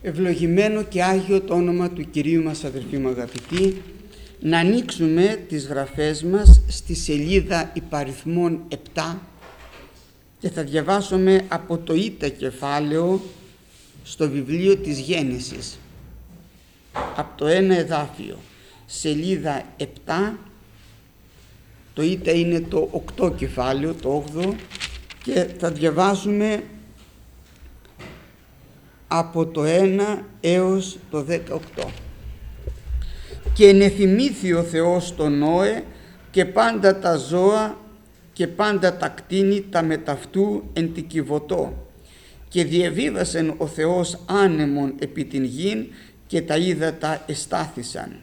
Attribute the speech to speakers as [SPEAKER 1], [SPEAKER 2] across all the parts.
[SPEAKER 1] Ευλογημένο και Άγιο το όνομα του Κυρίου μας, αδελφοί μου αγαπητοί. Να ανοίξουμε τις γραφές μας στη σελίδα υπαριθμών 7 και θα διαβάσουμε από το Ήτα κεφάλαιο στο βιβλίο της Γένεσης, από το 1 εδάφιο, σελίδα 7. Το Ήτα είναι το 8 κεφάλαιο, το 8ο, και θα διαβάσουμε από το 1 έως το 18. «Και ενεθυμήθη ο Θεός τον Νόε και πάντα τα ζώα και πάντα τα κτήνη τα μεταυτού εν την Κιβωτό. Και διεβίβασεν ο Θεός άνεμον επί την γην και τα ύδατα εστάθησαν.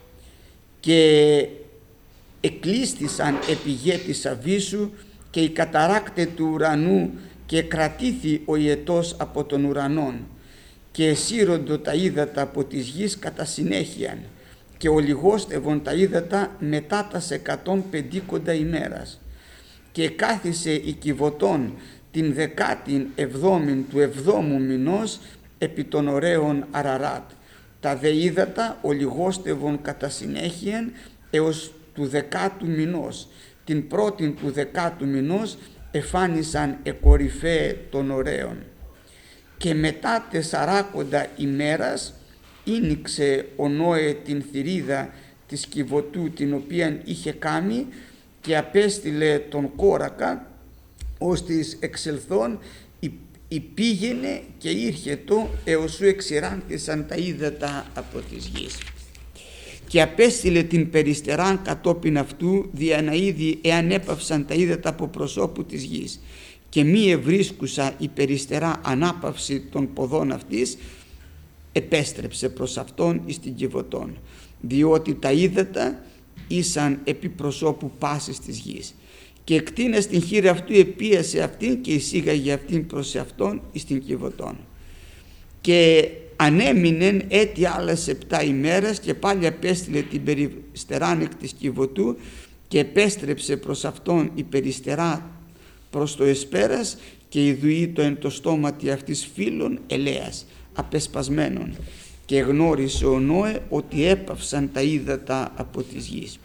[SPEAKER 1] Και εκλείστησαν επί γέ της αβύσσου και οι καταράκτε του ουρανού και κρατήθη ο ιετός από τον ουρανόν. Και εσύροντο τα ύδατα από της γης κατά συνέχειαν και ολιγόστευον τα ύδατα μετά τας 150 ημέρας. Και κάθισε η Κιβωτόν την 17η του 7ου μηνός επί των ωραίων Αραράτ. Τα δε ύδατα ολιγόστευον κατά συνέχειαν έως του 10ου μηνός. Την πρώτην του 10ου μηνός εφάνισαν εκορυφαίε των ωραίων. Και μετά 40 ημέρας ήνιξε ο Νόε την θηρίδα της Κιβωτού την οποίαν είχε κάμει και απέστειλε τον κόρακα ώστις εξελθών υπήγαινε και ήρχετο έως σου εξηράνθησαν τα ύδατα από της γης. Και απέστειλε την περιστεράν κατόπιν αυτού δια να είδη εάν έπαυσαν τα ύδατα από προσώπου της γης. Και μη ευρίσκουσα η περιστερά ανάπαυση των ποδών αυτής, επέστρεψε προς αυτόν εις την Κιβωτόν, διότι τα ύδατα ήσαν επί προσώπου πάσης της γης. Και εκτείνας την χείρα αυτού επίασε αυτήν και εισήγαγε αυτήν προς αυτόν εις την Κιβωτόν. Και ανέμεινεν έτη άλλες 7 ημέρας και πάλι απέστειλε την περιστεράν εκ της Κιβωτού και επέστρεψε προς αυτόν η περιστερά προς το εσπέρας και ιδουεί το εν το στόματι αυτής φύλων ελέας απεσπασμένων. Και γνώρισε ο Νόε ότι έπαυσαν τα ύδατα από της γης.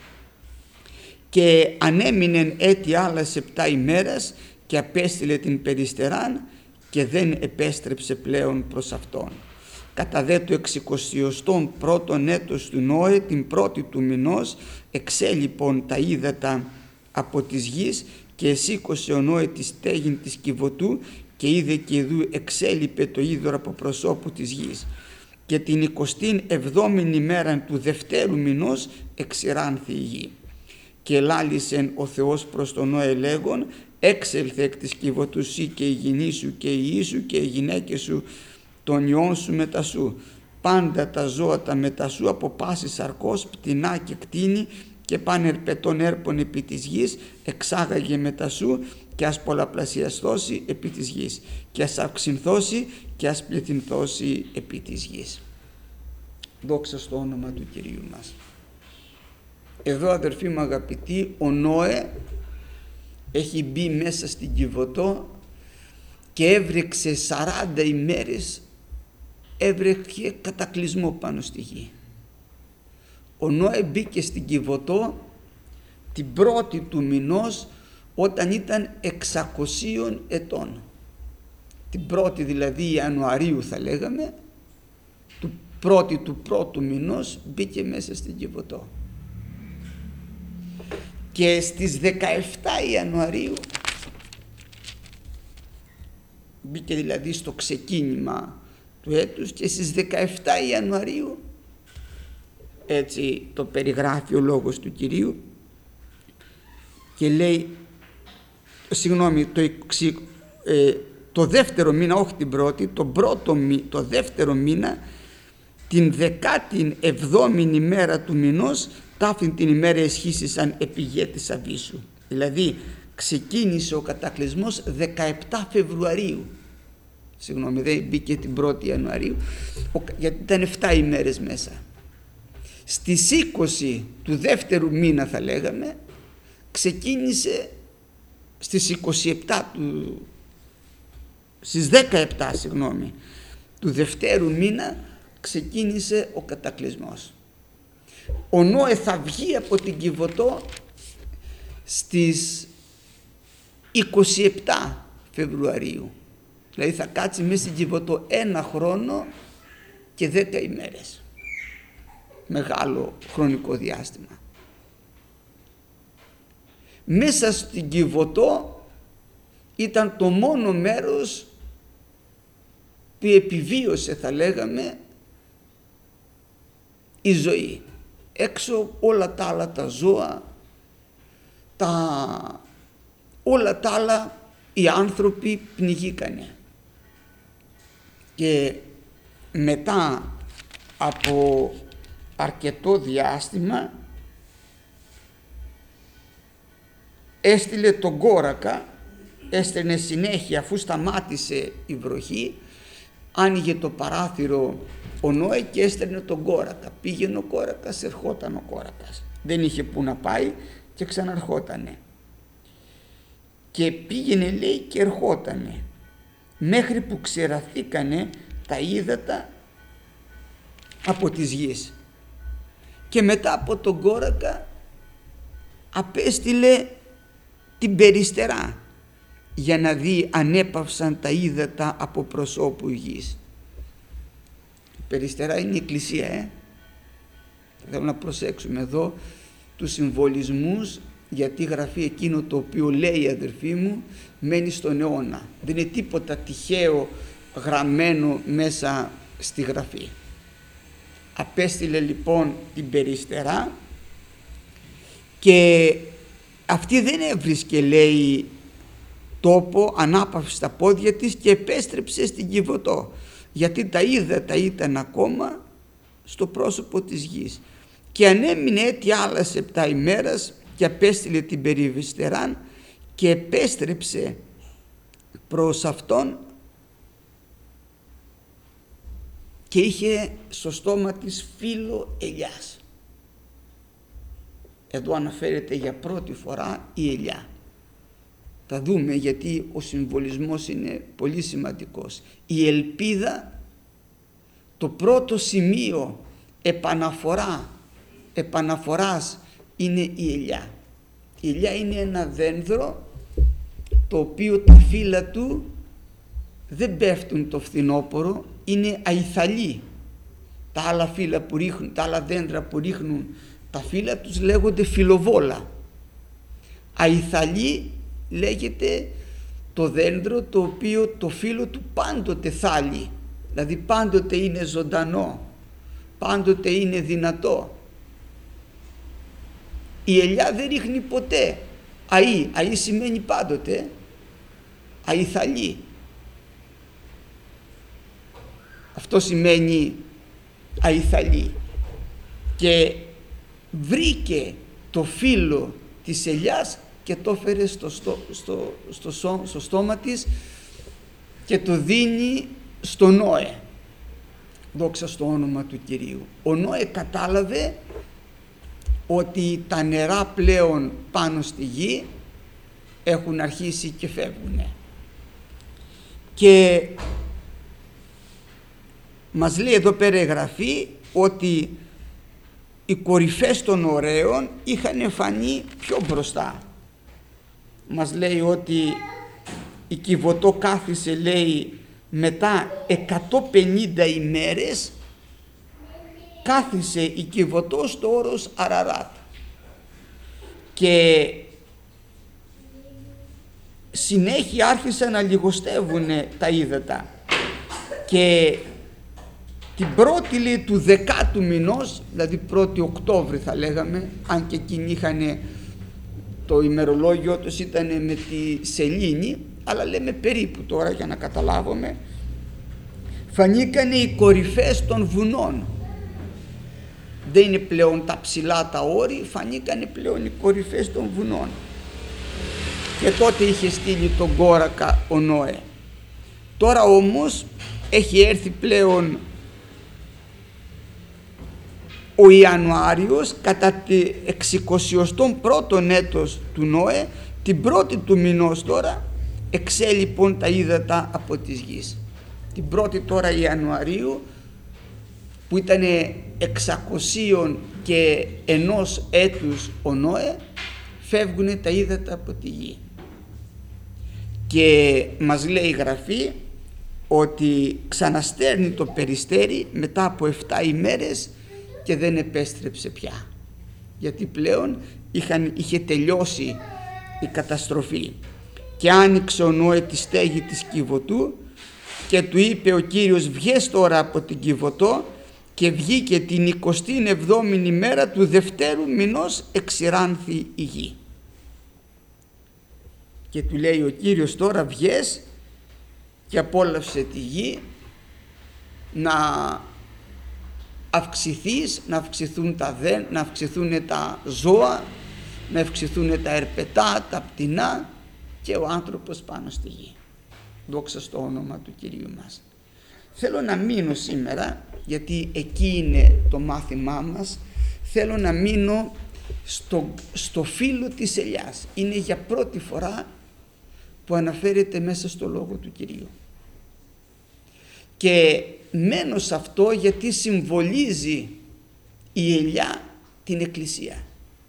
[SPEAKER 1] Και ανέμεινεν έτη άλλες 7 ημέρας και απέστειλε την περιστεράν και δεν επέστρεψε πλέον προς αυτόν. Κατά δε το 61ον έτος του Νόε, την πρώτη του μηνός, εξέλιπον τα ύδατα από της γης και εσήκωσε ο Νόε τη στέγην της Κιβωτού και είδε και ιδού εξέλιπε το είδωρο από προσώπου της γης. Και την 27η ημέρα του δευτέρου μηνός εξηράνθη η γη. Και ελάλησεν ο Θεός προς τον Νόε λέγον, έξελθε εκ της Κιβωτού σύ και η γυνή σου και η ιή σου και οι γυναίκες σου των ιών σου μετά σου, πάντα τα ζώα τα μετά σου από πάση σαρκός, πτηνά και κτήνη και πάνε ερπετών έρπων επί της γης, εξάγαγε μετά σου και ας πολλαπλασιαστώσει επί της γης και ας αυξηνθώσει και ας πληθυνθώσει επί της γης. Δόξα στο όνομα του Κυρίου μας. Εδώ, αδερφοί μου αγαπητοί, ο Νόε έχει μπει μέσα στην Κιβωτό και έβρεξε 40 ημέρες, έβρεξε κατακλυσμό πάνω στη γη. Ο Νόε μπήκε στην Κιβωτό την πρώτη του μηνός όταν ήταν 600 ετών. Την πρώτη δηλαδή Ιανουαρίου θα λέγαμε, του πρώτου μηνός μπήκε μέσα στην Κιβωτό. Και στις 17 Ιανουαρίου μπήκε δηλαδή στο ξεκίνημα του έτους και στις 17 Ιανουαρίου, έτσι το περιγράφει ο λόγος του Κυρίου και λέει, το δεύτερο μήνα, όχι την πρώτη, το δεύτερο μήνα, την 17η ημέρα του μηνός, ταύτην την ημέρα εσχύσισαν επί γέ της αβύσσου. Δηλαδή ξεκίνησε ο κατακλυσμός 17 Φεβρουαρίου. Δεν μπήκε την 1η Ιανουαρίου, γιατί ήταν 7 ημέρες μέσα. Στις 20 του δεύτερου μήνα θα λέγαμε, ξεκίνησε στις 17 του στις 17 του δευτέρου μήνα ξεκίνησε ο κατακλυσμός. Ο Νόε θα βγει από την Κιβωτό στις 27 Φεβρουαρίου. Δηλαδή θα κάτσει μέσα στην Κιβωτό 1 χρόνο και 10 ημέρες. Μεγάλο χρονικό διάστημα. Μέσα στην Κιβωτό ήταν το μόνο μέρος που επιβίωσε, θα λέγαμε, η ζωή. Έξω όλα τα άλλα τα ζώα, όλα τα άλλα οι άνθρωποι πνιγήκανε. Και μετά από αρκετό διάστημα έστειλε τον κόρακα, έστελνε συνέχεια, αφού σταμάτησε η βροχή, άνοιγε το παράθυρο ο Νόε και έστελνε τον κόρακα. Πήγαινε ο κόρακας, ερχόταν ο κόρακας. Δεν είχε που να πάει και ξαναρχότανε. Και πήγαινε, λέει, και ερχότανε, μέχρι που ξεραθήκανε τα ύδατα από της γης. Και μετά από τον κόρακα απέστειλε την περιστερά για να δει αν έπαυσαν τα ύδατα από προσώπου γης. Η περιστερά είναι η εκκλησία, Θέλω να προσέξουμε εδώ τους συμβολισμούς, γιατί γραφεί εκείνο το οποίο λέει, αδερφοί μου, μένει στον αιώνα. Δεν είναι τίποτα τυχαίο γραμμένο μέσα στη γραφή. Απέστειλε λοιπόν την περιστερά και αυτή δεν έβρισκε, λέει, τόπο, ανάπαυσε τα πόδια της και επέστρεψε στην Κιβωτό, γιατί τα ύδατα ήταν ακόμα στο πρόσωπο της γης. Και ανέμεινε έτη άλλας 7 ημέρας και απέστειλε την περιστεράν και επέστρεψε προς αυτόν και είχε στο στόμα της φύλλο ελιάς. Εδώ αναφέρεται για πρώτη φορά η ελιά. Θα δούμε γιατί ο συμβολισμός είναι πολύ σημαντικός. Η ελπίδα, το πρώτο σημείο επαναφοράς είναι η ελιά. Η ελιά είναι ένα δένδρο το οποίο τα φύλλα του δεν πέφτουν το φθινόπωρο, είναι αϊθαλή. Τα άλλα φύλλα που ρίχνουν, τα άλλα δέντρα που ρίχνουν τα φύλλα τους λέγονται φυλλοβόλα. Αϊθαλή λέγεται το δέντρο το οποίο το φύλλο του πάντοτε θάλει, δηλαδή πάντοτε είναι ζωντανό, πάντοτε είναι δυνατό. Η ελιά δεν ρίχνει ποτέ αή σημαίνει πάντοτε, αϊθαλή. Αυτό σημαίνει αϊθαλή. Και βρήκε το φύλλο της ελιάς και το έφερε στο στόμα της και το δίνει στο Νόε. Δόξα στο όνομα του Κυρίου. Ο Νόε κατάλαβε ότι τα νερά πλέον πάνω στη γη έχουν αρχίσει και φεύγουν. Και μας λέει εδώ πέρα η Γραφή ότι οι κορυφές των ωραίων είχαν φανεί πιο μπροστά. Μας λέει ότι η Κιβωτό κάθισε, λέει, μετά 150 ημέρες κάθισε η Κιβωτό στο όρος Αραράτ και συνέχεια άρχισαν να λιγοστεύουν τα ύδατα και την πρώτη, λέει, του 10ου μηνός, δηλαδή 1η Οκτώβρη θα λέγαμε, αν και εκείνοι είχαν το ημερολόγιο τους ήταν με τη σελήνη, αλλά λέμε περίπου τώρα για να καταλάβουμε, φανήκανε οι κορυφές των βουνών. Δεν είναι πλέον τα ψηλά τα όρη, φανήκανε πλέον οι κορυφές των βουνών. Και τότε είχε στείλει τον κόρακα ο Νόε. Τώρα όμως έχει έρθει πλέον ο Ιανουάριος, κατά τη 61ο έτος του Νόε, την πρώτη του μηνός τώρα, εξέλιπον τα ύδατα από της γης. την 1η τώρα Ιανουαρίου, που ήταν 600 και 1 έτους ο Νόε, φεύγουν τα ύδατα από τη γη. Και μας λέει η Γραφή ότι ξαναστέρνει το περιστέρι μετά από 7 ημέρες και δεν επέστρεψε πια, γιατί πλέον είχε τελειώσει η καταστροφή. Και άνοιξε ο Νόε τη στέγη της Κιβωτού και του είπε ο Κύριος, βγες τώρα από την Κιβωτό, και βγήκε την 27η ημέρα του δευτέρου μηνός, εξηράνθη η γη. Και του λέει ο Κύριος, τώρα βγες και απόλαυσε τη γη, να αυξηθείς, να αυξηθούν τα ζώα, να αυξηθούν τα ερπετά, τα πτηνά και ο άνθρωπος πάνω στη γη. Δόξα στο όνομα του Κυρίου μας. Θέλω να μείνω σήμερα, γιατί εκεί είναι το μάθημά μας, θέλω να μείνω στο φύλλο της ελιάς. Είναι για πρώτη φορά που αναφέρεται μέσα στο Λόγο του Κυρίου. Και μένω σε αυτό γιατί συμβολίζει η ελιά την Εκκλησία.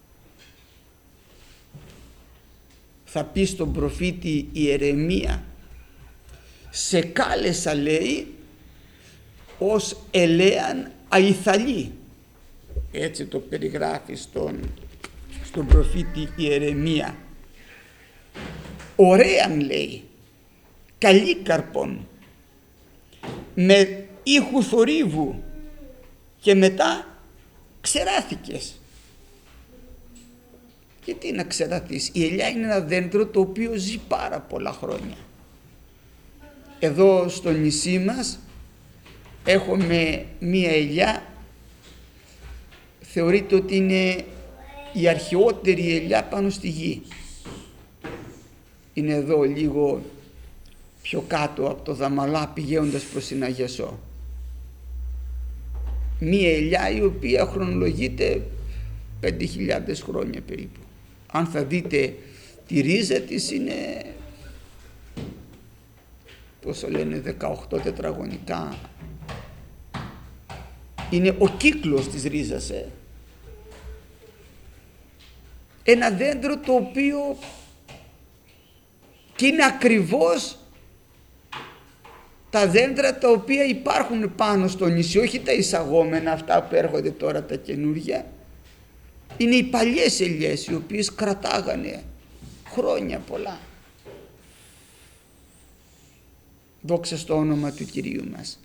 [SPEAKER 1] Θα πει στον προφήτη Ιερεμία, σε κάλεσα, λέει, ως ελέαν αϊθαλή. Έτσι το περιγράφει στον προφήτη Ιερεμία. Ωραίαν, λέει, καλή καρπών, με ήχου θορύβου, και μετά ξεράθηκες. Και τι να ξεραθείς? Η ελιά είναι ένα δέντρο το οποίο ζει πάρα πολλά χρόνια. Εδώ στο νησί μας έχουμε μία ελιά, θεωρείται ότι είναι η αρχαιότερη ελιά πάνω στη γη. Είναι εδώ λίγο πιο κάτω από το Δαμαλά, πηγαίνοντας προς την Αγιασό. Μία ελιά η οποία χρονολογείται 5.000 χρόνια περίπου. Αν θα δείτε τη ρίζα της, είναι, πόσο λένε, 18 τετραγωνικά. Είναι ο κύκλος της ρίζας. Ένα δέντρο το οποίο και είναι ακριβώς τα δέντρα τα οποία υπάρχουν πάνω στο νησί, όχι τα εισαγόμενα, αυτά που έρχονται τώρα τα καινούργια. Είναι οι παλιές ελιές, οι οποίες κρατάγανε χρόνια πολλά. Δόξα στο όνομα του Κυρίου μας.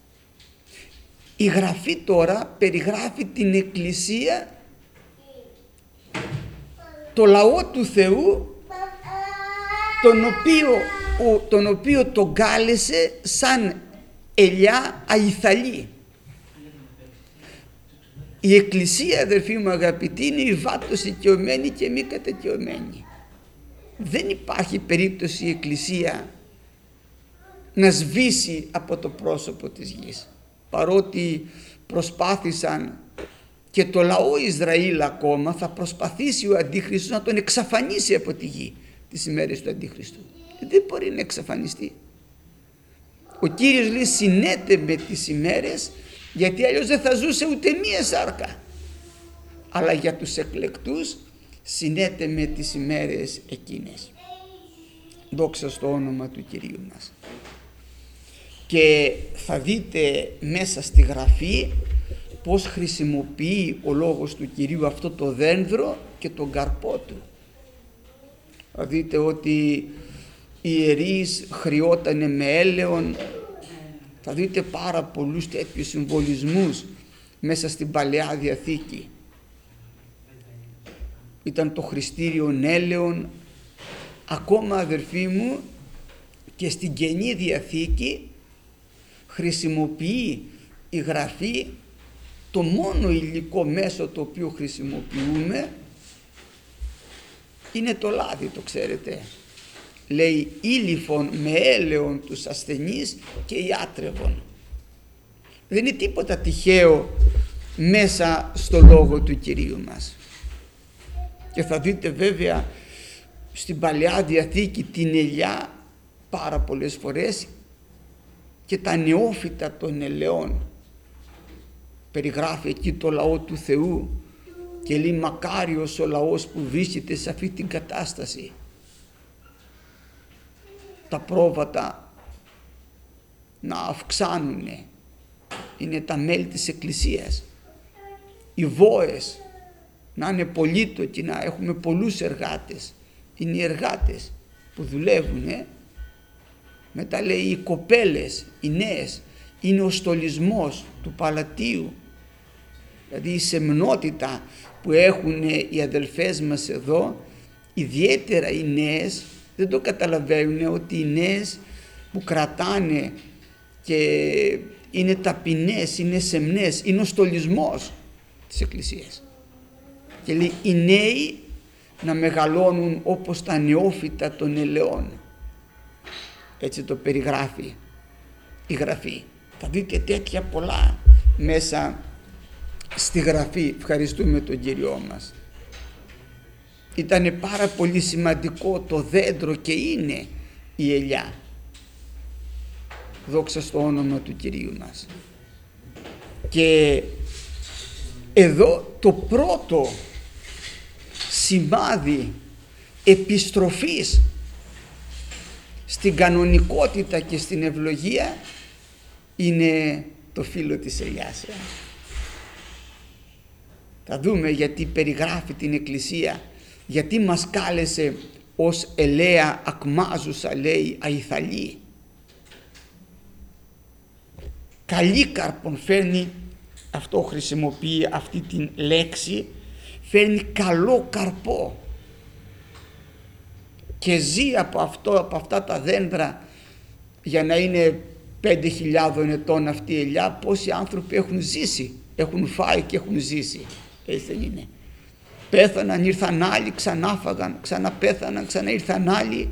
[SPEAKER 1] Η Γραφή τώρα περιγράφει την Εκκλησία, το λαό του Θεού, τον οποίο τον κάλεσε σαν ελιά αϊθαλή. Η Εκκλησία, αδερφοί μου αγαπητοί, είναι η βάτος οικειωμένη και μη κατοικειωμένη. Δεν υπάρχει περίπτωση η Εκκλησία να σβήσει από το πρόσωπο της γης, παρότι προσπάθησαν, και το λαό Ισραήλ ακόμα θα προσπαθήσει ο Αντίχριστος να τον εξαφανίσει από τη γη τις ημέρες του Αντίχριστου. Δεν μπορεί να εξαφανιστεί. Ο Κύριος λέει, συνέτε με τις ημέρες, γιατί αλλιώς δεν θα ζούσε ούτε μία σάρκα. Αλλά για τους εκλεκτούς συνέτε με τις ημέρες εκείνες. Δόξα στο όνομα του Κυρίου μας. Και θα δείτε μέσα στη Γραφή πώς χρησιμοποιεί ο λόγος του Κυρίου αυτό το δένδρο και τον καρπό του. Θα δείτε ότι οι ιερείς χρειότανε με έλαιον. Θα δείτε πάρα πολλούς τέτοιους συμβολισμούς μέσα στην Παλαιά Διαθήκη. Ήταν το χρηστήριον έλαιον. Ακόμα, αδερφοί μου, και στην Καινή Διαθήκη χρησιμοποιεί η Γραφή το μόνο υλικό μέσο το οποίο χρησιμοποιούμε είναι το λάδι, το ξέρετε. Λέει ήλιφον με έλαιον τους ασθενείς και ιάτρευον. Δεν είναι τίποτα τυχαίο μέσα στο λόγο του Κυρίου μας. Και θα δείτε βέβαια στην Παλαιά Διαθήκη την ελιά πάρα πολλές φορές και τα νεόφυτα των ελαιών. Περιγράφει εκεί το λαό του Θεού και λέει μακάριος ο λαός που βρίσκεται σε αυτή την κατάσταση. Τα πρόβατα να αυξάνουν, είναι τα μέλη της Εκκλησίας. Οι βόες να είναι πολύτοκοι, να έχουμε πολλούς εργάτες, είναι οι εργάτες που δουλεύουν. Μετά λέει οι κοπέλες, οι νέες, είναι ο στολισμός του παλατίου, δηλαδή η σεμνότητα που έχουν οι αδελφές μας εδώ, ιδιαίτερα οι νέες, δεν το καταλαβαίνουν ότι οι νέες που κρατάνε και είναι ταπεινές, είναι σεμνές, είναι ο στολισμός της Εκκλησίας. Και λέει οι νέοι να μεγαλώνουν όπως τα νεόφυτα των ελαιών. Έτσι το περιγράφει η Γραφή. Θα δείτε τέτοια πολλά μέσα στη Γραφή. Ευχαριστούμε τον Κύριό μας. Ήταν πάρα πολύ σημαντικό το δέντρο και είναι η ελιά. Δόξα στο όνομα του Κυρίου μας. Και εδώ το πρώτο σημάδι επιστροφής στην κανονικότητα και στην ευλογία είναι το φύλλο της ελιάς. Θα δούμε γιατί περιγράφει την Εκκλησία, γιατί μας κάλεσε ως ελαία ακμάζουσα, λέει, αϊθαλή. Καλή καρπον φέρνει, αυτό χρησιμοποιεί αυτή την λέξη, φέρνει καλό καρπό και ζει από αυτά τα δέντρα. Για να είναι 5.000 ετών αυτή η ελιά, πόσοι άνθρωποι έχουν ζήσει, έχουν φάει και έχουν ζήσει, έτσι δεν είναι? Πέθαναν, ήρθαν άλλοι, ξανά φάγαν, ξαναπέθαναν, ξανά ήρθαν άλλοι.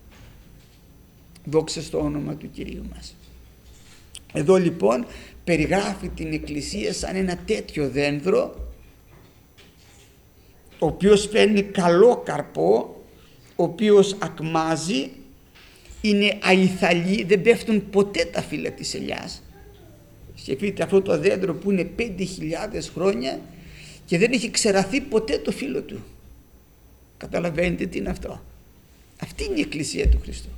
[SPEAKER 1] Δόξα στο όνομα του Κυρίου μας. Εδώ λοιπόν περιγράφει την Εκκλησία σαν ένα τέτοιο δέντρο, ο οποίος φέρνει καλό καρπό, ο οποίος ακμάζει, είναι αϊθαλή, δεν πέφτουν ποτέ τα φύλλα της ελιάς. Σκεφτείτε αυτό το δέντρο που είναι 5.000 χρόνια και δεν έχει ξεραθεί ποτέ το φύλλο του. Καταλαβαίνετε τι είναι αυτό? Αυτή είναι η Εκκλησία του Χριστού.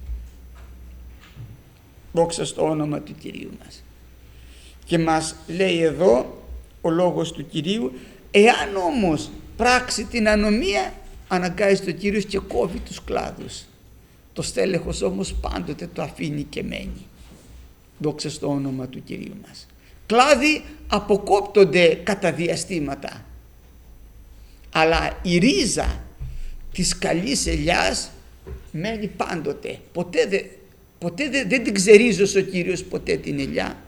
[SPEAKER 1] Δόξα στο όνομα του Κυρίου μας. Και μας λέει εδώ ο λόγος του Κυρίου, εάν όμως πράξει την ανομία, αναγκάζει το Κύριος και κόβει τους κλάδους. Το στέλεχος όμως πάντοτε το αφήνει και μένει. Δόξα στο όνομα του Κυρίου μας. Κλάδοι αποκόπτονται κατά διαστήματα, αλλά η ρίζα της καλής ελιάς μένει πάντοτε. Ποτέ δεν την ξερίζωσε ο Κύριος ποτέ την ελιά,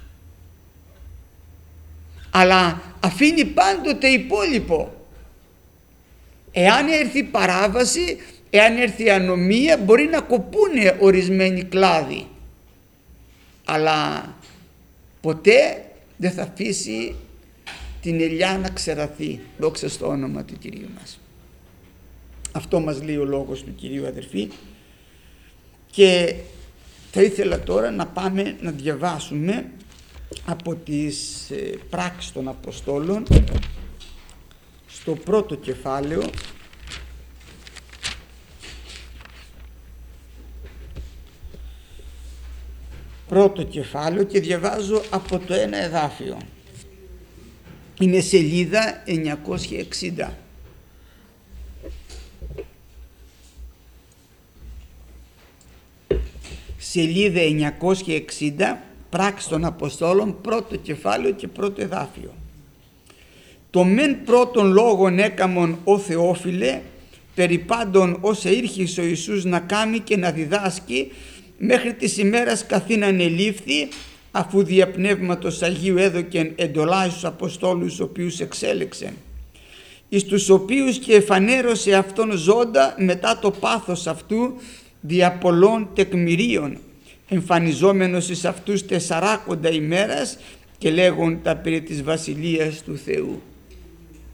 [SPEAKER 1] αλλά αφήνει πάντοτε υπόλοιπο. Εάν έρθει παράβαση, εάν έρθει ανομία, μπορεί να κοπούνε ορισμένοι κλάδοι, αλλά ποτέ δεν θα αφήσει την ελιά να ξεραθεί. Δόξα στο όνομα του Κυρίου μας. Αυτό μας λέει ο λόγος του Κυρίου, αδερφοί. Και θα ήθελα τώρα να πάμε να διαβάσουμε από τις πράξεις των Αποστόλων στο πρώτο κεφάλαιο, και διαβάζω από το ένα εδάφιο. Είναι σελίδα 960. Σελίδα 960, πράξεις των Αποστόλων, πρώτο κεφάλαιο και πρώτο εδάφιο. Το μεν πρώτον λόγον έκαμον ο Θεόφιλε, περί πάντων όσα ήρχε ο Ιησούς να κάνει και να διδάσκει, μέχρι της ημέρας καθήν ανελήφθη, αφού δια Πνεύματος Αγίου έδωκεν εντολάς στους Αποστόλους, οποίους εξέλεξε, εις τους οποίους και εφανέρωσε αυτόν ζώντα μετά το πάθος αυτού δια πολλών τεκμηρίων, εμφανιζόμενος εις αυτούς 40 ημέρας και λέγοντα περί της Βασιλείας του Θεού.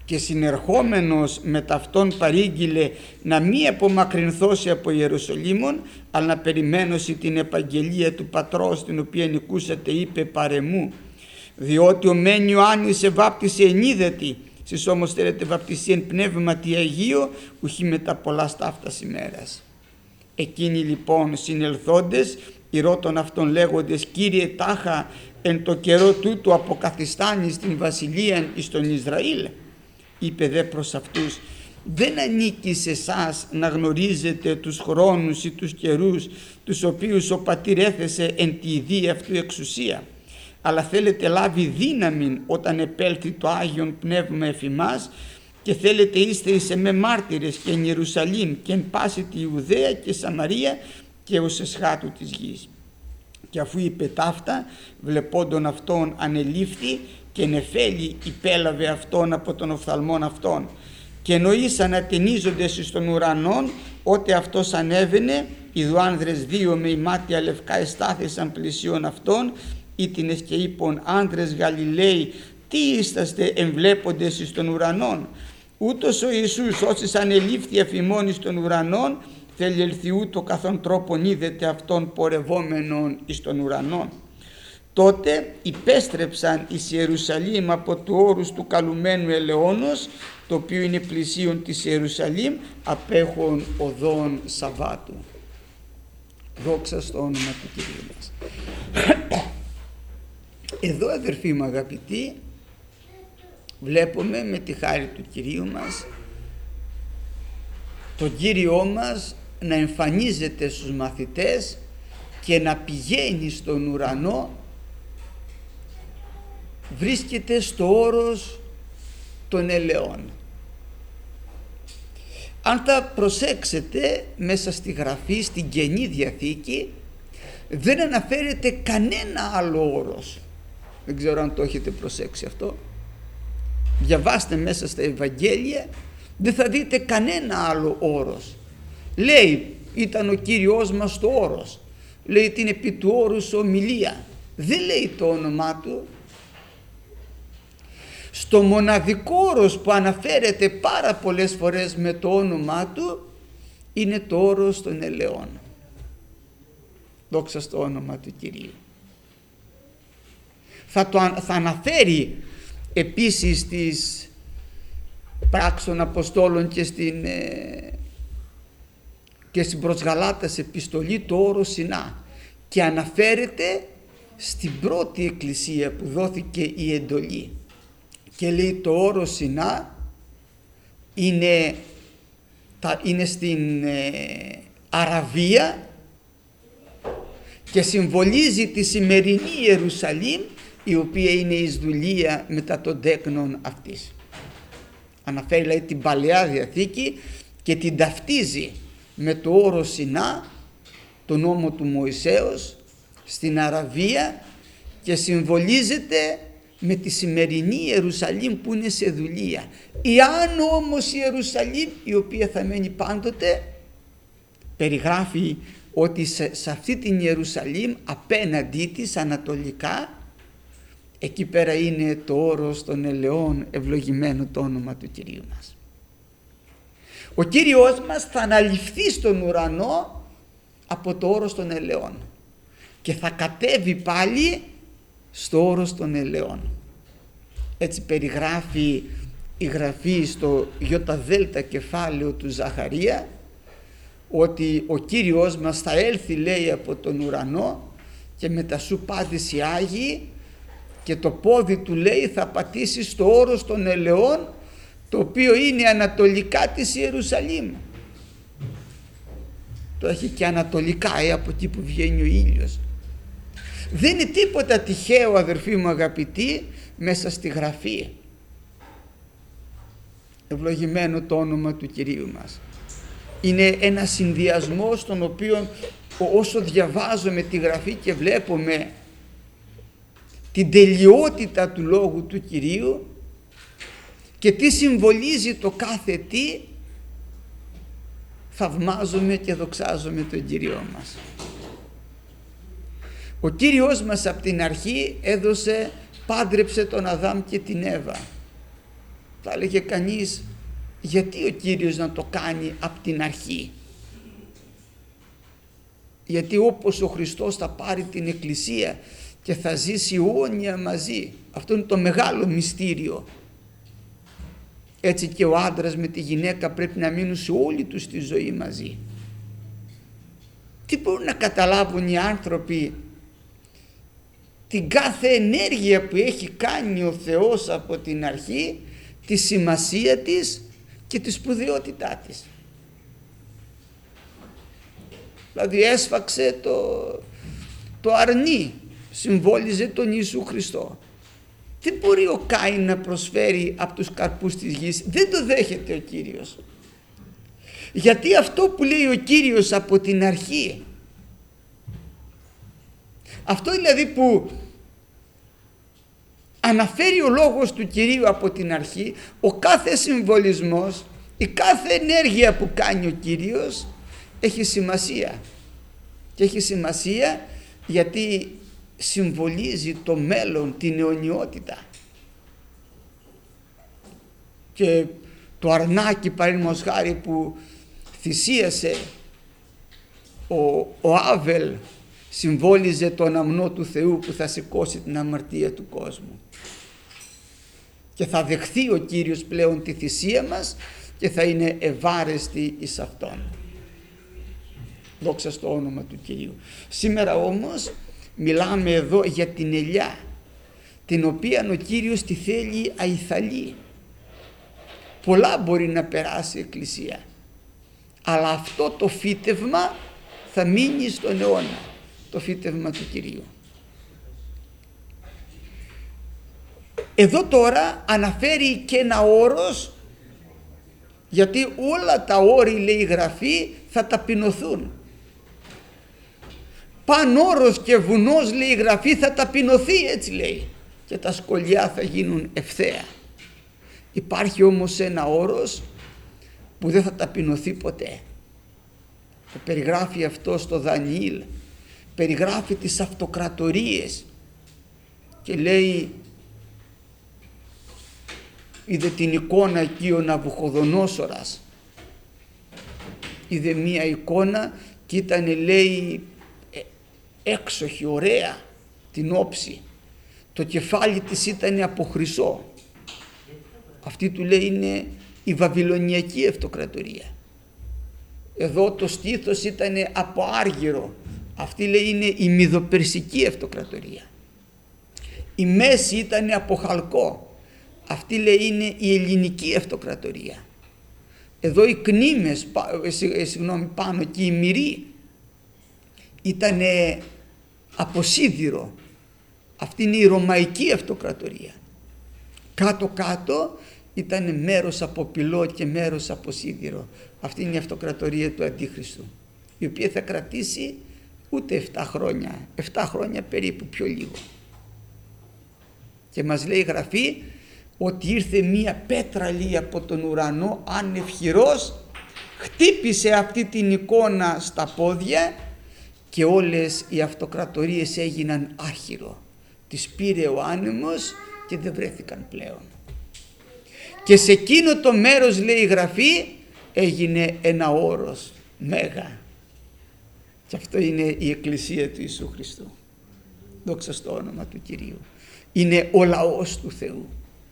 [SPEAKER 1] και συνερχόμενος με ταυτόν παρήγγειλε να μη απομακρυνθώσει από Ιερουσαλήμων, αλλά να περιμένωσει την επαγγελία του Πατρός, την οποία νικούσατε, είπε παρεμού, διότι ο μεν Ιωάννης εβάπτισε ενίδετη, σεις όμως θέλετε βαπτισή εν πνεύματι Αγίο, ουχή μετά πολλά σταύτας ημέρας. Εκείνοι λοιπόν συνελθόντες ηρώτων αυτών λέγοντες, Κύριε, τάχα εν το καιρό τούτου αποκαθιστάνει στην βασιλεία εις τον Ισραήλ. Είπε δε προς αυτούς, δεν ανήκει σε εσάς να γνωρίζετε τους χρόνους ή τους καιρούς τους οποίους ο Πατήρ έθεσε εν τη ιδία αυτού εξουσία, αλλά θέλετε λάβει δύναμη όταν επέλθει το Άγιον Πνεύμα εφ' ημάς, και θέλετε είστε εις εμέ μάρτυρες και εν Ιερουσαλήμ και εν πάση τη Ιουδαία και Σαμαρία και ως εσχάτου της γης. Και αφού είπε ταύτα, βλεπόντων αυτόν ανελήφθη και νεφέλη υπέλαβε αυτόν από τον οφθαλμόν αυτόν. Και εννοείς ανατενίζοντες εις των ουρανών, ότε αυτός ανέβαινε, ειδου άνδρες δύο με ημάτια λευκά εστάθησαν πλησίον αυτόν, ήτινες και είπον, άνδρες Γαλιλαίοι, τιίσταστε εμβλέποντες εις των ουρανών. Ούτως ο Ιησούς όσοι ανελήφθη εφημών εις των ουρανών, θέλει ελθει ούτω καθόν τρόπον είδετε αυτόν πορευόμενον εις των ουρανών. Τότε υπέστρεψαν εις Ιερουσαλήμ από του όρους του καλουμένου ελαιώνος, το οποίο είναι πλησίον της Ιερουσαλήμ, απέχον οδόν Σαββάτου. Δόξα στο όνομα του Κυρίου μας. Εδώ, αδερφοί μου αγαπητοί, βλέπουμε με τη χάρη του Κυρίου μας τον Κύριό μας να εμφανίζεται στους μαθητές και να πηγαίνει στον ουρανό, βρίσκεται στο όρος των ελαιών. Αν τα προσέξετε μέσα στη Γραφή, στην Καινή Διαθήκη, δεν αναφέρεται κανένα άλλο όρος. Δεν ξέρω αν το έχετε προσέξει αυτό. Διαβάστε μέσα στα Ευαγγέλια, δεν θα δείτε κανένα άλλο όρος. Λέει ήταν ο Κύριος μας στο όρος, λέει την επί του όρους ομιλία, δεν λέει το όνομά του. Στο μοναδικό όρος που αναφέρεται πάρα πολλές φορές με το όνομά του είναι το όρος των ελαιών. Δόξα στο όνομα του Κυρίου. Θα αναφέρει επίσης στις πράξεις των Αποστόλων και στην προς Γαλάτας επιστολή το όρος Σινά, και αναφέρεται στην πρώτη εκκλησία που δόθηκε η εντολή, και λέει το όρος Σινά είναι στην Αραβία και συμβολίζει τη σημερινή Ιερουσαλήμ, η οποία είναι εις δουλεία μετά τον τέκνον αυτής. Αναφέρει δηλαδή την Παλαιά Διαθήκη και την ταυτίζει με το όρο Σινά, τον νόμο του Μωυσέως στην Αραβία, και συμβολίζεται με τη σημερινή Ιερουσαλήμ που είναι σε δουλεία. Εάν όμως η Ιερουσαλήμ, η οποία θα μένει πάντοτε, περιγράφει ότι σε αυτή την Ιερουσαλήμ απέναντί της ανατολικά, εκεί πέρα είναι το όρος των ελαιών, ευλογημένο το όνομα του Κυρίου μας. Ο Κύριος μας θα αναλυφθεί στον ουρανό από το όρος των ελαιών και θα κατέβει πάλι στο όρος των ελαιών. Έτσι περιγράφει η Γραφή στο ΙΔ κεφάλαιο του Ζαχαρία, ότι ο Κύριος μας θα έλθει, λέει, από τον ουρανό και με τα σου πάτης οι Άγιοι, και το πόδι του, λέει, θα πατήσει στο όρος των ελαιών, το οποίο είναι ανατολικά της Ιερουσαλήμ. Το έχει και ανατολικά, από εκεί που βγαίνει ο ήλιος. Δεν είναι τίποτα τυχαίο, αδερφοί μου αγαπητοί, μέσα στη Γραφή. Ευλογημένο το όνομα του Κυρίου μας. Είναι ένα συνδυασμό στον οποίο όσο διαβάζουμε τη Γραφή και βλέπουμε την τελειότητα του Λόγου του Κυρίου και τι συμβολίζει το κάθε τι, θαυμάζουμε και δοξάζουμε τον Κύριό μας. Ο Κύριος μας από την αρχή πάντρεψε τον Αδάμ και την Εύα. Θα έλεγε κανείς, γιατί ο Κύριος να το κάνει από την αρχή? Γιατί όπως ο Χριστός θα πάρει την Εκκλησία και θα ζήσει αιώνια μαζί, αυτό είναι το μεγάλο μυστήριο. Έτσι και ο άντρας με τη γυναίκα πρέπει να μείνουν σε όλη τους τη ζωή μαζί. Τι μπορούν να καταλάβουν οι άνθρωποι? Την κάθε ενέργεια που έχει κάνει ο Θεός από την αρχή, τη σημασία της και τη σπουδαιότητά της. Δηλαδή έσφαξε το αρνί, συμβόλιζε τον Ιησού Χριστό. Τι μπορεί ο Κάιν να προσφέρει από τους καρπούς της γης? Δεν το δέχεται ο Κύριος. Γιατί αυτό που λέει ο Κύριος από την αρχή, αυτό δηλαδή που αναφέρει ο λόγος του Κυρίου από την αρχή, ο κάθε συμβολισμός, η κάθε ενέργεια που κάνει ο Κύριος έχει σημασία. Και έχει σημασία γιατί συμβολίζει το μέλλον, την αιωνιότητα. Και το αρνάκι, παραδείγματος χάρη, που θυσίασε ο Άβελ, συμβόλιζε τον αμνό του Θεού που θα σηκώσει την αμαρτία του κόσμου. Και θα δεχθεί ο Κύριος πλέον τη θυσία μας και θα είναι ευάρεστη εις Αυτόν. Δόξα στο όνομα του Κυρίου. Σήμερα όμως μιλάμε εδώ για την ελιά, την οποία ο Κύριος τη θέλει αϊθαλή. Πολλά μπορεί να περάσει η Εκκλησία, αλλά αυτό το φύτευμα θα μείνει στον αιώνα, το φύτευμα του Κυρίου. Εδώ τώρα αναφέρει και ένα όρος, γιατί όλα τα όρη, λέει η Γραφή, θα ταπεινωθούν. Παν όρος και βουνός, λέει η Γραφή, θα ταπεινωθεί, έτσι λέει, και τα σκολιά θα γίνουν ευθέα. Υπάρχει όμως ένα όρος που δεν θα ταπεινωθεί ποτέ. Το περιγράφει αυτό στο Δανιήλ, περιγράφει τις αυτοκρατορίες και λέει, είδε την εικόνα εκεί ο Ναβουχοδονόσορας, είδε μία εικόνα και ήταν, λέει, έξοχη, ωραία την όψη, το κεφάλι της ήταν από χρυσό. Αυτή, του λέει, είναι η Βαβυλωνιακή αυτοκρατορία. Εδώ το στήθος ήταν από άργυρο, αυτή, λέει, είναι η Μηδοπερσική αυτοκρατορία. Η μέση ήταν από χαλκό, αυτή, λέει, είναι η Ελληνική αυτοκρατορία. Εδώ οι κνήμες, πάνω, και οι μυροί ήταν από σίδηρο, αυτή είναι η Ρωμαϊκή αυτοκρατορία. Κάτω κάτω ήταν μέρος από πυλό και μέρος από σίδηρο. Αυτή είναι η αυτοκρατορία του Αντίχριστου, η οποία θα κρατήσει ούτε 7 χρόνια, 7 χρόνια περίπου, πιο λίγο. Και μας λέει η Γραφή ότι ήρθε μία πέτρα, λέει, από τον ουρανό ανευχηρός, χτύπησε αυτή την εικόνα στα πόδια και όλες οι αυτοκρατορίες έγιναν άχυρο. Τις πήρε ο άνεμος και δεν βρέθηκαν πλέον. Και σε εκείνο το μέρος, λέει η Γραφή, έγινε ένα όρος μέγα. Και αυτό είναι η Εκκλησία του Ιησού Χριστού. Δόξα στο όνομα του Κυρίου. Είναι ο λαός του Θεού.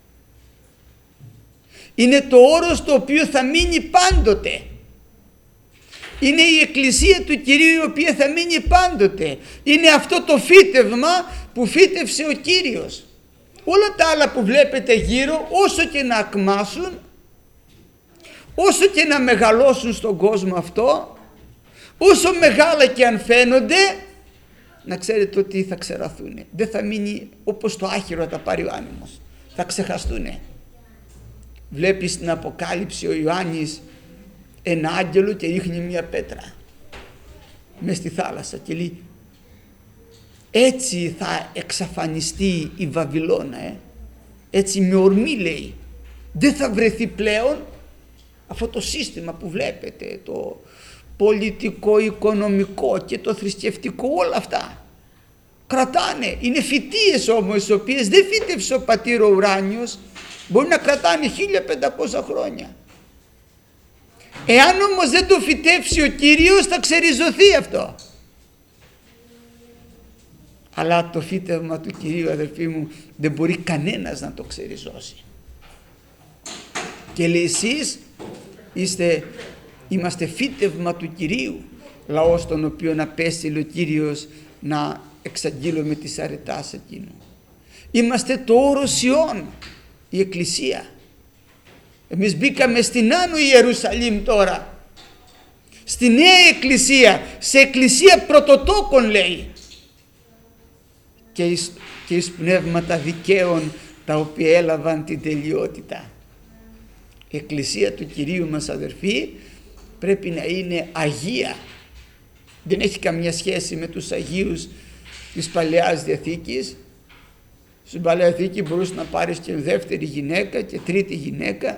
[SPEAKER 1] Είναι το όρος το οποίο θα μείνει πάντοτε. Είναι η Εκκλησία του Κυρίου η οποία θα μείνει πάντοτε. Είναι αυτό το φύτευμα που φύτευσε ο Κύριος. Όλα τα άλλα που βλέπετε γύρω, όσο και να ακμάσουν, όσο και να μεγαλώσουν στον κόσμο αυτό, όσο μεγάλα και αν φαίνονται, να ξέρετε ότι θα ξεραθούν. Δεν θα μείνει, όπως το άχυρο θα πάρει ο άνεμος, θα ξεχαστούν. Βλέπει στην Αποκάλυψη ο Ιωάννης ένα άγγελο και ρίχνει μια πέτρα μες στη θάλασσα και λέει, έτσι θα εξαφανιστεί η Βαβυλώνα, έτσι με ορμή, λέει, δεν θα βρεθεί πλέον αυτό το σύστημα που βλέπετε, το πολιτικό, οικονομικό και το θρησκευτικό, όλα αυτά κρατάνε, είναι φυτίες όμως, οι οποίες δεν φύτευσε ο πατήρ ο ουράνιος, Μπορεί να κρατάνε 1500 χρόνια. Εάν όμως δεν το φυτέψει ο Κύριος, θα ξεριζωθεί αυτό. Αλλά το φύτευμα του Κυρίου, αδελφοί μου, δεν μπορεί κανένας να το ξεριζώσει. Και λέει, εσείς είμαστε φύτευμα του Κυρίου, λαός τον οποίο απέστειλε ο Κύριος να εξαγγείλουμε τις αρετάς εκείνου. Είμαστε το όρος Ιών, η Εκκλησία. Εμείς μπήκαμε στην Άνω Ιερουσαλήμ τώρα, στη Νέα Εκκλησία, σε Εκκλησία πρωτοτόκων, λέει, και εις πνεύματα δικαίων, τα οποία έλαβαν την τελειότητα. Η Εκκλησία του Κυρίου μας, αδερφοί, πρέπει να είναι αγία. Δεν έχει καμία σχέση με τους Αγίους της Παλαιάς Διαθήκης. Στην Παλαιά Διαθήκη μπορούσε να πάρεις και δεύτερη γυναίκα και τρίτη γυναίκα.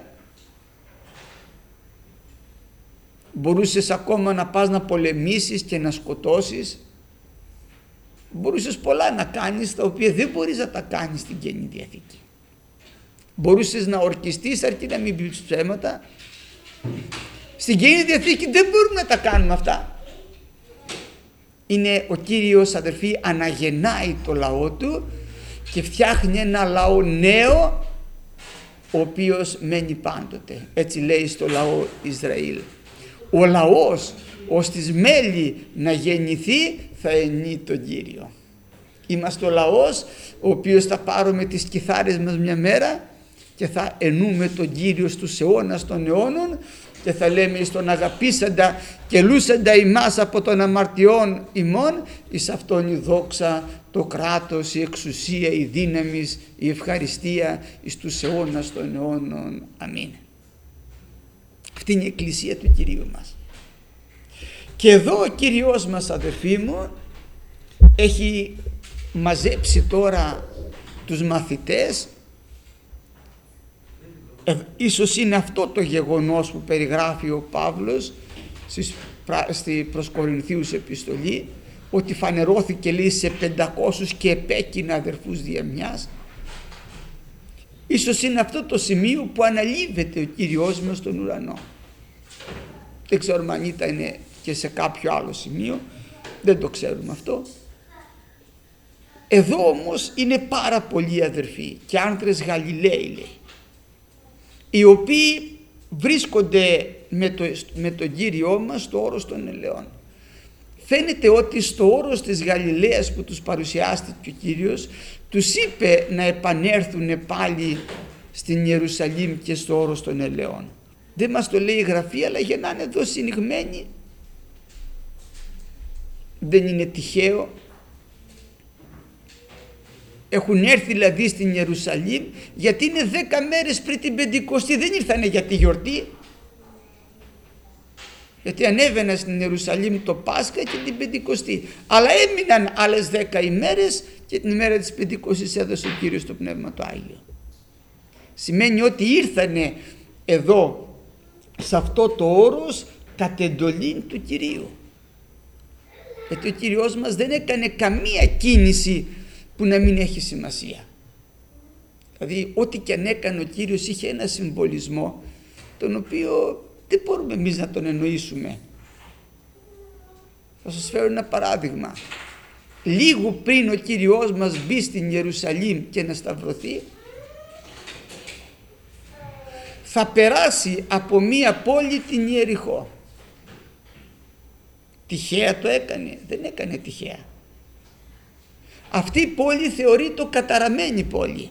[SPEAKER 1] Μπορούσες ακόμα να πας να πολεμήσεις και να σκοτώσεις. Μπορούσες πολλά να κάνεις, τα οποία δεν μπορείς να τα κάνεις στην Καινή Διαθήκη. Μπορούσες να ορκιστείς, αρκεί να μην πεις ψέματα. Στην Καινή Διαθήκη δεν μπορούμε να τα κάνουμε αυτά. Είναι ο Κύριος, αδερφοί, αναγεννάει το λαό του και φτιάχνει ένα λαό νέο, ο οποίος μένει πάντοτε. Έτσι λέει στο λαό Ισραήλ. Ο λαός ως της μέλη να γεννηθεί θα ενεί τον Κύριο. Είμαστε ο λαός ο οποίος θα πάρουμε τις κιθάρες μας μια μέρα και θα ενούμε τον Κύριο στους αιώνας των αιώνων και θα λέμε εις τον αγαπήσαντα και λούσαντα ημάς από των αμαρτιών ημών, εις αυτόν η δόξα, το κράτος, η εξουσία, η δύναμη, η ευχαριστία εις τους αιώνας των αιώνων. Αμήν. Αυτή είναι η Εκκλησία του Κυρίου μας. Και εδώ ο Κύριος μας, αδερφοί μου, έχει μαζέψει τώρα τους μαθητές. Ίσως είναι αυτό το γεγονός που περιγράφει ο Παύλος στη προς Κορινθίους επιστολή, ότι φανερώθηκε, λέει, σε 500 και επέκεινα αδερφούς διαμιάς. Ίσως είναι αυτό το σημείο που αναλύβεται ο Κύριος μας στον ουρανό. Δεν ξέρουμε αν ήταν και σε κάποιο άλλο σημείο, δεν το ξέρουμε αυτό. Εδώ όμως είναι πάρα πολλοί αδερφοί και άνδρες Γαλιλαίοι, λέει, οι οποίοι βρίσκονται με τον Κύριό μας στο όρος των Ελαιών. Φαίνεται ότι στο όρος της Γαλιλαίας που τους παρουσιάστηκε ο Κύριος, τους είπε να επανέλθουν πάλι στην Ιερουσαλήμ και στο όρος των Ελαιών. Δεν μας το λέει η Γραφή, αλλά για να είναι εδώ συνηγμένοι. Δεν είναι τυχαίο. Έχουν έρθει δηλαδή στην Ιερουσαλήμ γιατί είναι 10 μέρες πριν την Πεντηκοστή, δεν ήρθανε για τη γιορτή. Γιατί ανέβαιναν στην Ιερουσαλήμ το Πάσχα και την Πεντηκοστή, αλλά έμειναν άλλες 10 ημέρες και την ημέρα της Πεντηκοστής έδωσε ο Κύριος το Πνεύμα το Άγιο. Σημαίνει ότι ήρθανε εδώ σε αυτό το όρος κατ' εντολή του Κυρίου. Γιατί ο Κύριος μας δεν έκανε καμία κίνηση που να μην έχει σημασία. Δηλαδή ό,τι και αν έκανε ο Κύριος είχε ένα συμβολισμό, τον οποίο δεν μπορούμε εμείς να τον εννοήσουμε. Θα σας φέρω ένα παράδειγμα. Λίγο πριν ο Κύριος μας μπει στην Ιερουσαλήμ και να σταυρωθεί, θα περάσει από μία πόλη, την Ιεριχώ. Τυχαία το έκανε? Δεν έκανε τυχαία. Αυτή η πόλη θεωρείται καταραμένη πόλη.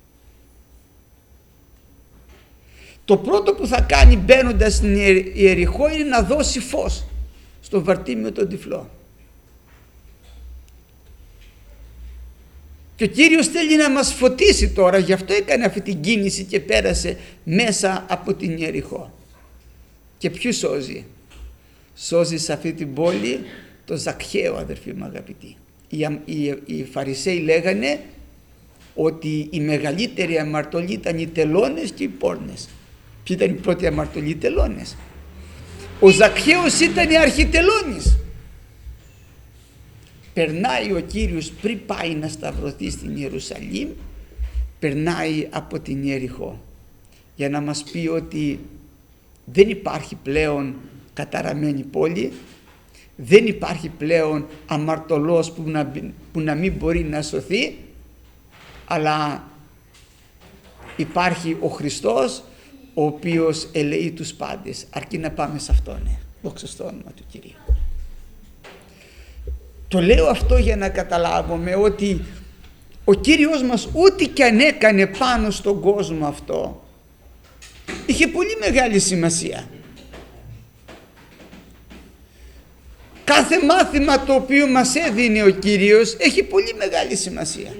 [SPEAKER 1] Το πρώτο που θα κάνει μπαίνοντας στην Ιεριχώ είναι να δώσει φως στο Βαρτίμιο τον τυφλό. Και ο Κύριος θέλει να μας φωτίσει τώρα, γι' αυτό έκανε αυτή την κίνηση και πέρασε μέσα από την Ιεριχώ. Και ποιους σώζει? Σώζει σε αυτή την πόλη το Ζακχαίο, αδερφοί μου αγαπητοί. Οι Φαρισαίοι λέγανε ότι η μεγαλύτερη αμαρτωλή ήταν οι τελώνες και οι πόρνες. Ποιοι ήταν οι πρώτοι αμαρτωλοί? Οι τελώνες. Ο Ζακχαίος ήταν η αρχιτελώνης. Περνάει ο Κύριος πριν πάει να σταυρωθεί στην Ιερουσαλήμ, περνάει από την Ιεριχώ για να μας πει ότι δεν υπάρχει πλέον καταραμένη πόλη, δεν υπάρχει πλέον αμαρτωλός που να μην μπορεί να σωθεί, αλλά υπάρχει ο Χριστός ο οποίος ελεεί τους πάντες, αρκεί να πάμε σε Αυτόν. Δόξα στο όνομα του Κυρίου. Το λέω αυτό για να καταλάβουμε ότι ο Κύριος μας ό,τι και αν έκανε πάνω στον κόσμο αυτό είχε πολύ μεγάλη σημασία. Κάθε μάθημα το οποίο μας έδινε ο Κύριος έχει πολύ μεγάλη σημασία.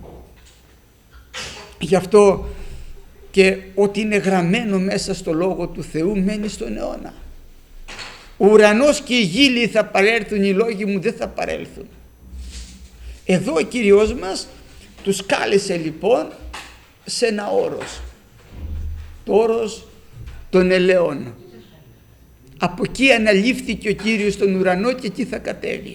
[SPEAKER 1] Γι' αυτό και ό,τι είναι γραμμένο μέσα στο Λόγο του Θεού μένει στον αιώνα. Ο ουρανός και η γη θα παρέλθουν, οι λόγοι μου δεν θα παρέλθουν. Εδώ ο Κύριος μας τους κάλεσε λοιπόν σε ένα όρος, το όρος των ελαιών. Από εκεί αναλήφθηκε ο Κύριος στον ουρανό και εκεί θα κατέβει.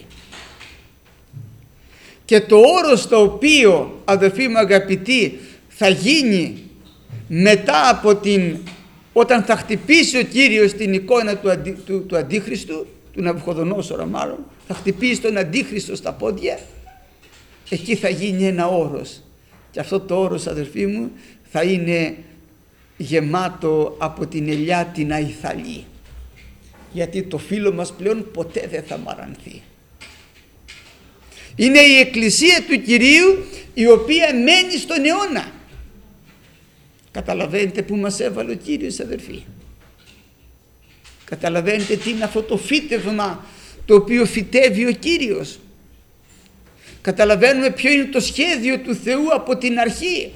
[SPEAKER 1] Και το όρος το οποίο, αδελφοί μου αγαπητοί, θα γίνει μετά από όταν θα χτυπήσει ο Κύριος την εικόνα του Αντίχριστου, του Ναβουχοδονόσορα μάλλον, θα χτυπήσει τον Αντίχριστο στα πόδια, εκεί θα γίνει ένα όρος. Και αυτό το όρος, αδελφοί μου, θα είναι γεμάτο από την ελιά την αϊθαλή. Γιατί το φύλλο μας πλέον ποτέ δεν θα μαρανθεί. Είναι η Εκκλησία του Κυρίου η οποία μένει στον αιώνα. Καταλαβαίνετε που μας έβαλε ο Κύριος, αδερφοί? Καταλαβαίνετε τι είναι αυτό το φύτευμα το οποίο φυτεύει ο Κύριος? Καταλαβαίνουμε ποιο είναι το σχέδιο του Θεού από την αρχή.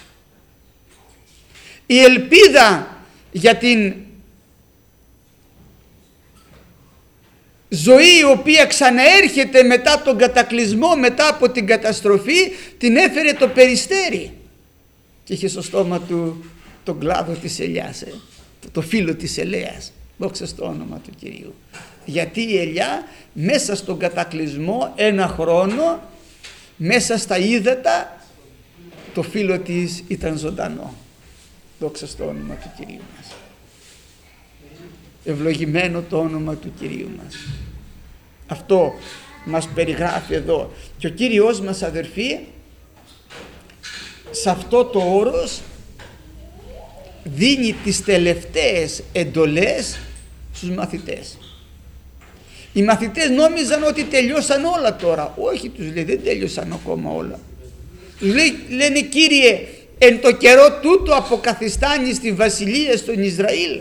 [SPEAKER 1] Η ελπίδα για την ζωή η οποία ξαναέρχεται μετά τον κατακλυσμό, μετά από την καταστροφή, την έφερε το περιστέρι και είχε στο στόμα του τον κλάδο της ελιάς, το φύλλο της ελαίας. Δόξα στο όνομα του Κυρίου. Γιατί η ελιά μέσα στον κατακλυσμό ένα χρόνο, μέσα στα ύδατα, το φύλλο της ήταν ζωντανό. Δόξα στο όνομα του Κυρίου μας. Ευλογημένο το όνομα του Κυρίου μας. Αυτό μας περιγράφει εδώ. Και ο Κύριος μας, αδερφοί, σε αυτό το όρος δίνει τις τελευταίες εντολές στους μαθητές. Οι μαθητές νόμιζαν ότι τελειώσαν όλα τώρα. Όχι, τους λέει, δεν τέλειωσαν ακόμα όλα. Λένε, Κύριε, εν το καιρό τούτο αποκαθιστάνει στη βασιλεία στον Ισραήλ.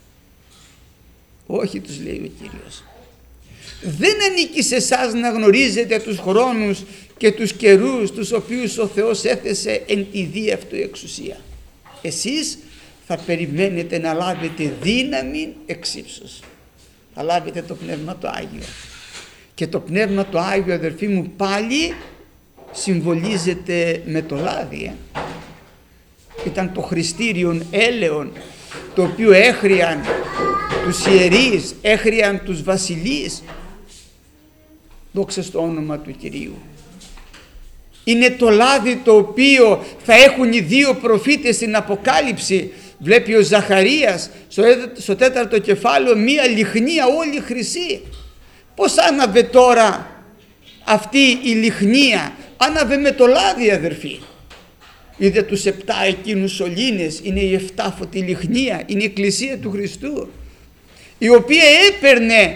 [SPEAKER 1] Όχι, τους λέει ο Κύριος. Δεν ανήκει σε εσάς να γνωρίζετε τους χρόνους και τους καιρούς τους οποίους ο Θεός έθεσε εν τη δία αυτού εξουσία. Εσείς θα περιμένετε να λάβετε δύναμη εξ ύψους. Θα λάβετε το Πνεύμα το Άγιο. Και το Πνεύμα το Άγιο, αδερφοί μου, πάλι συμβολίζεται με το λάδι. Ήταν το χριστήριον έλεον, το οποίο έχριαν τους ιερείς, έχριαν τους βασιλείς. Δόξα στο όνομα του Κυρίου. Είναι το λάδι το οποίο θα έχουν οι δύο προφήτες στην Αποκάλυψη. Βλέπει ο Ζαχαρίας στο 4ο κεφάλαιο μία λιχνία όλη χρυσή. Πώς άναβε τώρα αυτή η λιχνία? Άναβε με το λάδι, αδερφοί. Είδε τους 7 εκείνους σωλήνες, είναι η 7φωτη λιχνία, είναι η Εκκλησία του Χριστού, η οποία έπαιρνε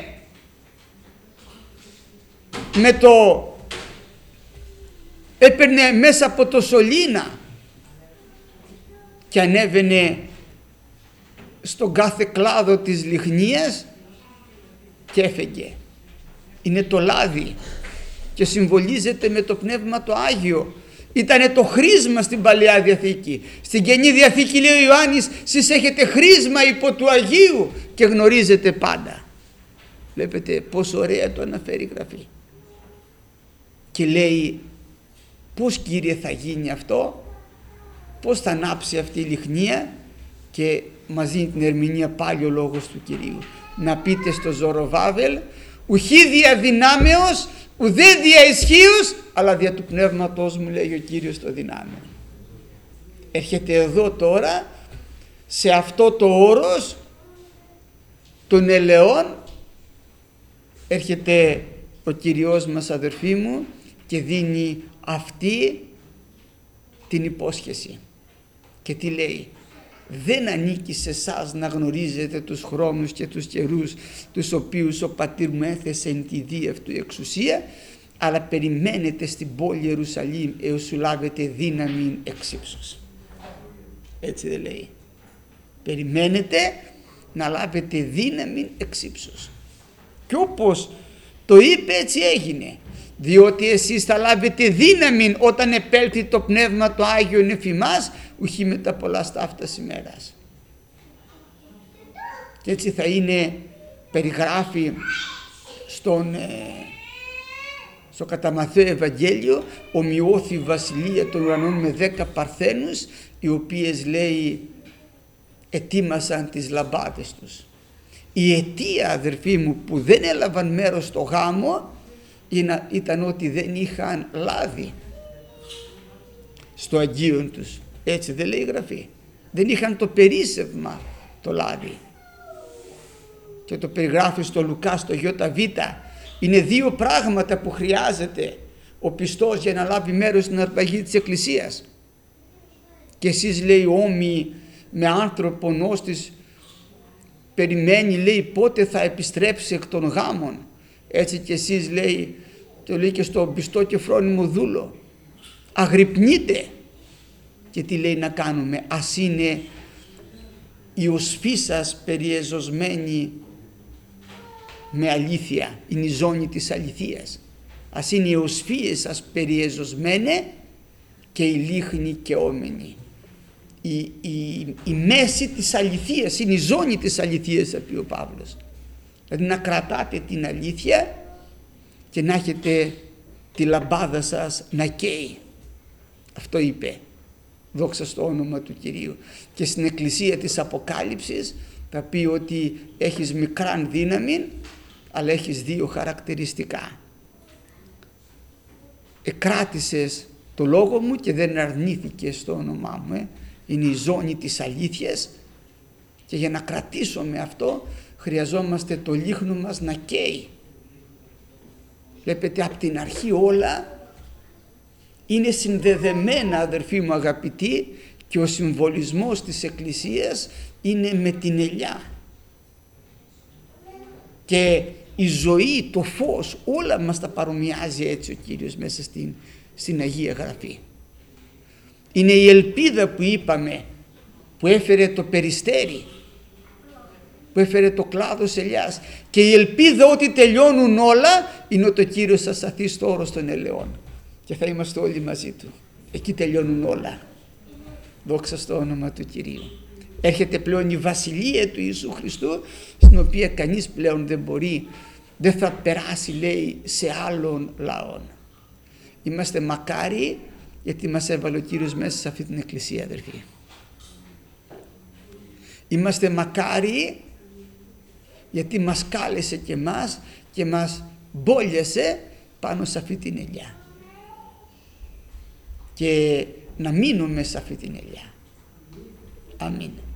[SPEAKER 1] έπαιρνε μέσα από το σωλήνα και ανέβαινε στον κάθε κλάδο της λιχνίας και έφεγε. Είναι το λάδι και συμβολίζεται με το Πνεύμα το Άγιο. Ήτανε το χρήσμα στην Παλαιά Διαθήκη. Στην Καινή Διαθήκη λέει ο Ιωάννης, εσείς έχετε χρήσμα υπό του Αγίου και γνωρίζετε πάντα. Βλέπετε πόσο ωραία το αναφέρει η Γραφή. Και λέει, πώς, Κύριε, θα γίνει αυτό? Πώς θα ανάψει αυτή η λιχνία? Και μας δίνει την ερμηνεία πάλι ο λόγος του Κυρίου. Να πείτε στο Ζωροβάβελ, ουχή δια δυνάμεως, ουδέ δια ισχύως, αλλά δια του πνεύματός μου, λέει ο Κύριος, το δυνάμεο. Έρχεται εδώ τώρα, σε αυτό το όρος των ελαιών, έρχεται ο Κυριός μας, αδερφοί μου, και δίνει αυτή την υπόσχεση. Και τι λέει? Δεν ανήκει σε εσάς να γνωρίζετε τους χρόνους και τους καιρούς τους οποίους ο πατήρ μου έθεσε εν τη δίευτου εξουσία, αλλά περιμένετε στην πόλη Ιερουσαλήμ έως σου λάβετε δύναμη εξ ύψους. Έτσι δεν λέει? Περιμένετε να λάβετε δύναμη εξ ύψους. Και όπως το είπε, έτσι έγινε. Διότι εσείς θα λάβετε δύναμη όταν επέλθει το Πνεύμα το Άγιον εφ' ημάς, ουχή μετά πολλά σταύτας ημέρας. Και έτσι θα είναι, περιγράφει στο κατά Μαθαίο Ευαγγέλιο, ομοιώθη η βασιλεία των ουρανών με 10 παρθένους, οι οποίες, λέει, ετοίμασαν τις λαμπάδες τους. Η αιτία, αδερφοί μου, που δεν έλαβαν μέρος στο γάμο ήταν ότι δεν είχαν λάδι στο αγίον τους. Έτσι δεν λέει η Γραφή? Δεν είχαν το περίσσευμα το λάδι. Και το περιγράφει στο Λουκά, στο ΙΒ. Είναι 2 πράγματα που χρειάζεται ο πιστός για να λάβει μέρος στην αρπαγή της Εκκλησίας. Και εσείς, λέει, όμοιοι με άνθρωπον ώστις περιμένει, λέει, πότε θα επιστρέψει εκ των γάμων. Έτσι και εσείς, λέει, το λέει και στον πιστό και φρόνιμο δούλο, αγρυπνείτε. Και τι λέει να κάνουμε? Ας είναι η οσφή σας περιεζωσμένη με αλήθεια, είναι η ζώνη της αληθείας. Ας είναι οι οσφίες σας περιεζωσμένε και η λίχνη καιόμενη. Η μέση της αληθείας, είναι η ζώνη της αληθείας, θα πει ο Παύλος. Δηλαδή να κρατάτε την αλήθεια και να έχετε τη λαμπάδα σας να καίει. Αυτό είπε. Δόξα στο όνομα του Κυρίου. Και στην εκκλησία της Αποκάλυψης θα πει ότι έχεις μικράν δύναμη, αλλά έχεις 2 χαρακτηριστικά. Εκράτησες το λόγο μου και δεν αρνήθηκες το όνομά μου. Είναι η ζώνη της αλήθειας, και για να κρατήσουμε αυτό χρειαζόμαστε το λίχνο μας να καίει. Βλέπετε, από την αρχή όλα είναι συνδεδεμένα, αδερφοί μου αγαπητοί, και ο συμβολισμός της Εκκλησίας είναι με την ελιά. Και η ζωή, το φως, όλα μας τα παρομοιάζει έτσι ο Κύριος μέσα στην Αγία Γραφή. Είναι η ελπίδα που είπαμε, που έφερε το περιστέρι, που έφερε το κλάδος ελιάς, και η ελπίδα ότι τελειώνουν όλα είναι ότι ο Κύριος θα σταθεί στο όρος των ελαιών και θα είμαστε όλοι μαζί Του. Εκεί τελειώνουν όλα. Δόξα στο όνομα του Κυρίου. Έρχεται πλέον η βασιλεία του Ιησού Χριστού, στην οποία κανείς πλέον δεν θα περάσει, λέει, σε άλλων λαών. Είμαστε μακάριοι, γιατί μας έβαλε ο Κύριος μέσα σε αυτή την εκκλησία, αδερφοί. Είμαστε μακάριοι γιατί μας κάλεσε και μας και μας μπόλιασε πάνω σε αυτή την ελιά. Και να μείνουμε σε αυτή την ελιά. Αμήν.